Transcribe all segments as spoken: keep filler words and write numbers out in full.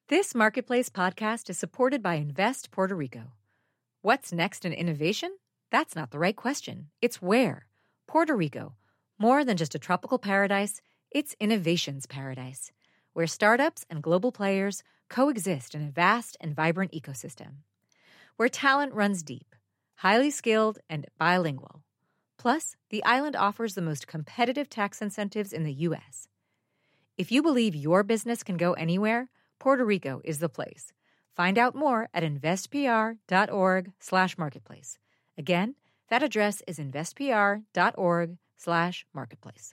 This Marketplace podcast is supported by Invest Puerto Rico. What's next in innovation? That's not the right question. It's where. Puerto Rico. More than just a tropical paradise, it's innovation's paradise, where startups and global players coexist in a vast and vibrant ecosystem. Where talent runs deep, highly skilled, and bilingual. Plus, the island offers the most competitive tax incentives in the U S. If you believe your business can go anywhere, Puerto Rico is the place. Find out more at investpr.org slash marketplace. Again, that address is investpr.org slash marketplace.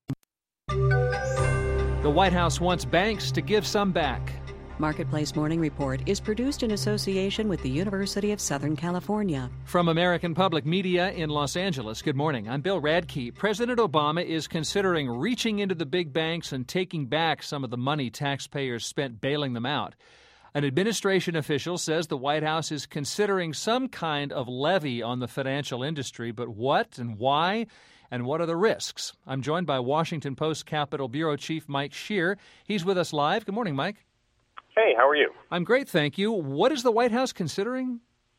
The White House wants banks to give some back. Marketplace Morning Report is produced in association with the University of Southern California. From American Public Media in Los Angeles, good morning. I'm Bill Radke. President Obama is considering reaching into the big banks and taking back some of the money taxpayers spent bailing them out. An administration official says the White House is considering some kind of levy on the financial industry, but what and why? And what are the risks? I'm joined by Washington Post Capitol Bureau Chief Mike Shear. He's with us live. Good morning, Mike. Hey, how are you? I'm great, thank you. What is the White House considering?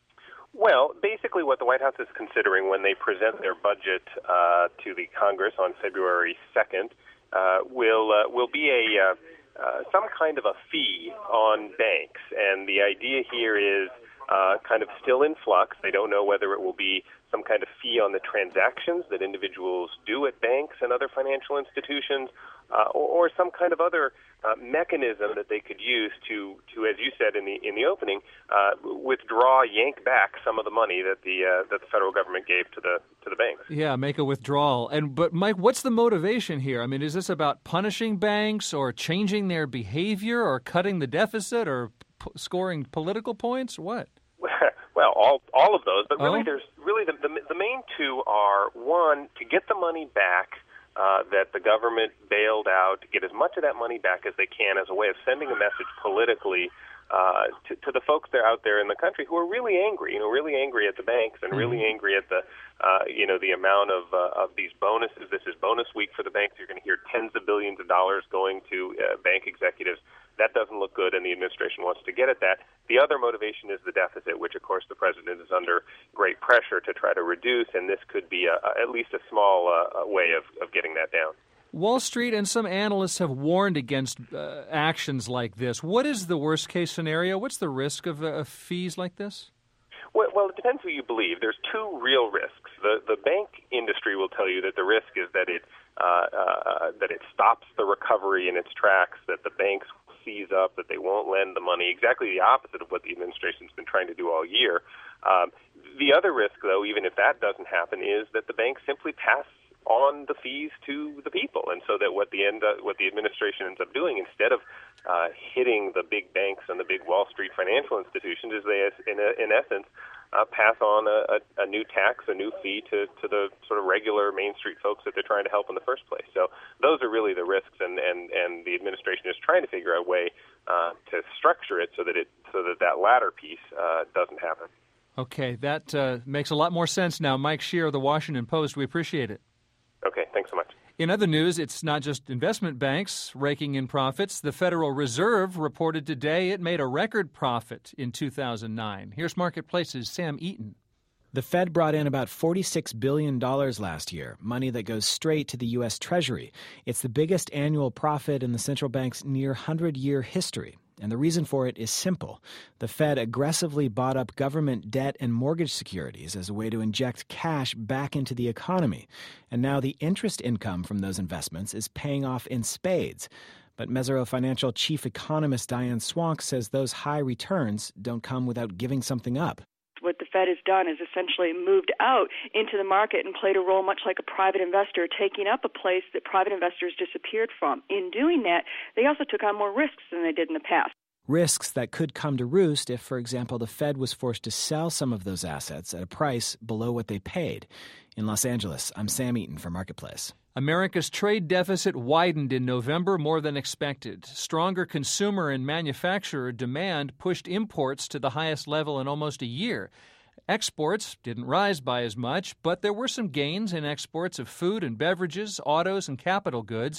Well, basically what the White House is considering when they present their budget uh, to the Congress on February second uh, will uh, will be a uh, uh, some kind of a fee on banks. And the idea here is uh, kind of still in flux. They don't know whether it will be some kind of fee on the transactions that individuals do at banks and other financial institutions, uh, or, or some kind of other uh, mechanism that they could use to, to, as you said in the in the opening, uh, withdraw, yank back some of the money that the uh, that the federal government gave to the to the banks. Yeah, make a withdrawal. And but Mike, what's the motivation here? I mean, is this about punishing banks, or changing their behavior, or cutting the deficit, or p- scoring political points? What? Well, all all of those, but really, oh? there's really the, the the main two are one, to get the money back uh, that the government bailed out, to get as much of that money back as they can as a way of sending a message politically uh, to, to the folks that are out there in the country who are really angry, you know, really angry at the banks and really Mm-hmm. angry at the uh, you know the amount of uh, of these bonuses. This is bonus week for the banks. You're going to hear tens of billions of dollars going to uh, bank executives. That doesn't look good, and the administration wants to get at that. The other motivation is the deficit, which, of course, the president is under great pressure to try to reduce, and this could be a, a, at least a small uh, way of, of getting that down. Wall Street and some analysts have warned against uh, actions like this. What is the worst-case scenario? What's the risk of, uh, of fees like this? Well, well, it depends who you believe. There's two real risks. The the bank industry will tell you that the risk is that it uh, uh, that it stops the recovery in its tracks, that the banks seize up, that they won't lend the money, exactly the opposite of what the administration's been trying to do all year. Um, the other risk, though, even if that doesn't happen, is that the banks simply pass on the fees to the people, and so that what the end, uh, what the administration ends up doing, instead of uh, hitting the big banks and the big Wall Street financial institutions, is they, in, a, in essence, uh, pass on a, a, a new tax, a new fee to, to the sort of regular Main Street folks that they're trying to help in the first place. So those are really the risks, and, and, and the administration is trying to figure out a way uh, to structure it so that it so that that latter piece uh, doesn't happen. Okay, that uh, makes a lot more sense now. Mike Shear of the Washington Post, we appreciate it. Okay, thanks so much. In other news, it's not just investment banks raking in profits. The Federal Reserve reported today it made a record profit in two thousand nine. Here's Marketplace's Sam Eaton. The Fed brought in about forty-six billion dollars last year, money that goes straight to the U S. Treasury. It's the biggest annual profit in the central bank's near hundred-year history. And the reason for it is simple. The Fed aggressively bought up government debt and mortgage securities as a way to inject cash back into the economy. And now the interest income from those investments is paying off in spades. But Mesirow Financial chief economist Diane Swonk says those high returns don't come without giving something up. What the Fed has done is essentially moved out into the market and played a role much like a private investor, taking up a place that private investors disappeared from. In doing that, they also took on more risks than they did in the past. Risks that could come to roost if, for example, the Fed was forced to sell some of those assets at a price below what they paid. In Los Angeles, I'm Sam Eaton for Marketplace. America's trade deficit widened in November more than expected. Stronger consumer and manufacturer demand pushed imports to the highest level in almost a year. Exports didn't rise by as much, but there were some gains in exports of food and beverages, autos, and capital goods.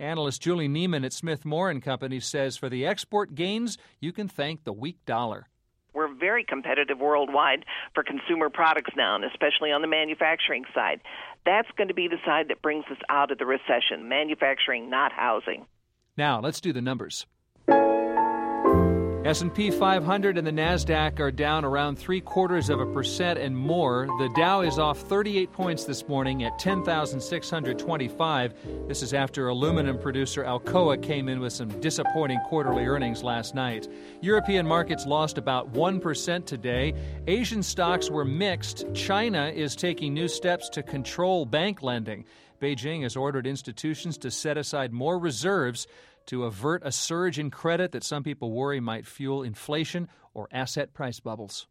Analyst Julie Neiman at Smith Moore and Company says for the export gains, you can thank the weak dollar. We're very competitive worldwide for consumer products now, and especially on the manufacturing side. That's going to be the side that brings us out of the recession, manufacturing, not housing. Now, let's do the numbers. S and P five hundred and the NASDAQ are down around three-quarters of a percent and more. The Dow is off thirty-eight points this morning at ten thousand six hundred twenty-five. This is after aluminum producer Alcoa came in with some disappointing quarterly earnings last night. European markets lost about one percent today. Asian stocks were mixed. China is taking new steps to control bank lending. Beijing has ordered institutions to set aside more reserves to avert a surge in credit that some people worry might fuel inflation or asset price bubbles.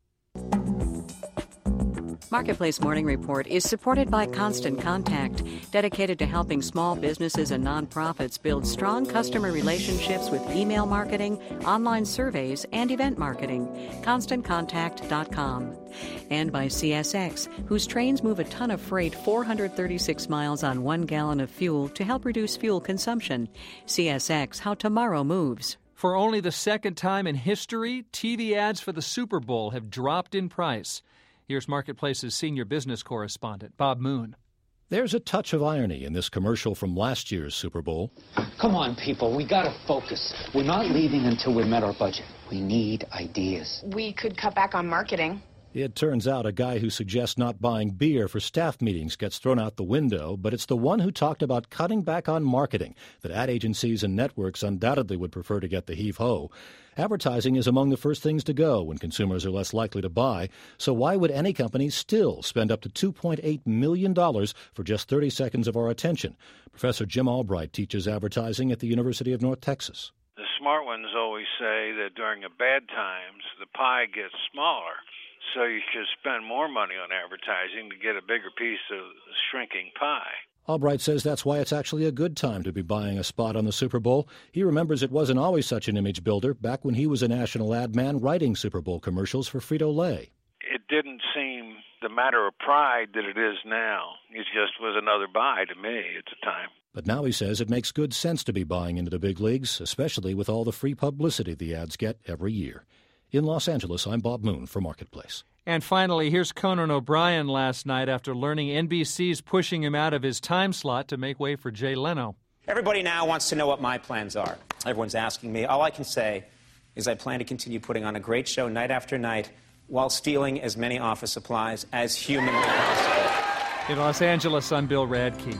Marketplace Morning Report is supported by Constant Contact, dedicated to helping small businesses and nonprofits build strong customer relationships with email marketing, online surveys, and event marketing. constant contact dot com. And by C S X, whose trains move a ton of freight four hundred thirty-six miles on one gallon of fuel to help reduce fuel consumption. C S X, how tomorrow moves. For only the second time in history, T V ads for the Super Bowl have dropped in price. Here's Marketplace's senior business correspondent, Bob Moon. There's a touch of irony in this commercial from last year's Super Bowl. Come on, people, we gotta focus. We're not leaving until we've met our budget. We need ideas. We could cut back on marketing. It turns out a guy who suggests not buying beer for staff meetings gets thrown out the window, but it's the one who talked about cutting back on marketing that ad agencies and networks undoubtedly would prefer to get the heave-ho. Advertising is among the first things to go when consumers are less likely to buy, so why would any company still spend up to two point eight million dollars for just thirty seconds of our attention? Professor Jim Albright teaches advertising at the University of North Texas. The smart ones always say that during the bad times, the pie gets smaller. So you should spend more money on advertising to get a bigger piece of the shrinking pie. Albright says that's why it's actually a good time to be buying a spot on the Super Bowl. He remembers it wasn't always such an image builder back when he was a national ad man writing Super Bowl commercials for Frito-Lay. It didn't seem the matter of pride that it is now. It just was another buy to me at the time. But now he says it makes good sense to be buying into the big leagues, especially with all the free publicity the ads get every year. In Los Angeles, I'm Bob Moon for Marketplace. And finally, here's Conan O'Brien last night after learning N B C's pushing him out of his time slot to make way for Jay Leno. Everybody now wants to know what my plans are. Everyone's asking me. All I can say is I plan to continue putting on a great show night after night while stealing as many office supplies as humanly possible. In Los Angeles, I'm Bill Radke.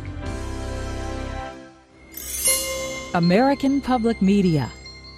American Public Media.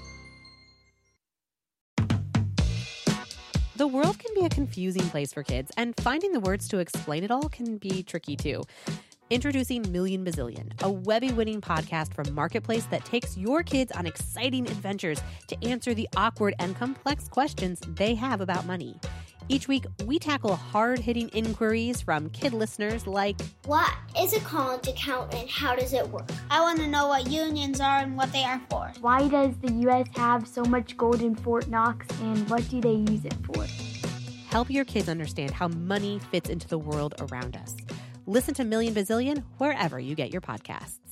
The world can be a confusing place for kids, and finding the words to explain it all can be tricky too. Introducing Million Bazillion, a Webby-winning podcast from Marketplace that takes your kids on exciting adventures to answer the awkward and complex questions they have about money. Each week, we tackle hard-hitting inquiries from kid listeners like, what is a college account and how does it work? I want to know what unions are and what they are for. Why does the U S have so much gold in Fort Knox and what do they use it for? Help your kids understand how money fits into the world around us. Listen to Million Bazillion wherever you get your podcasts.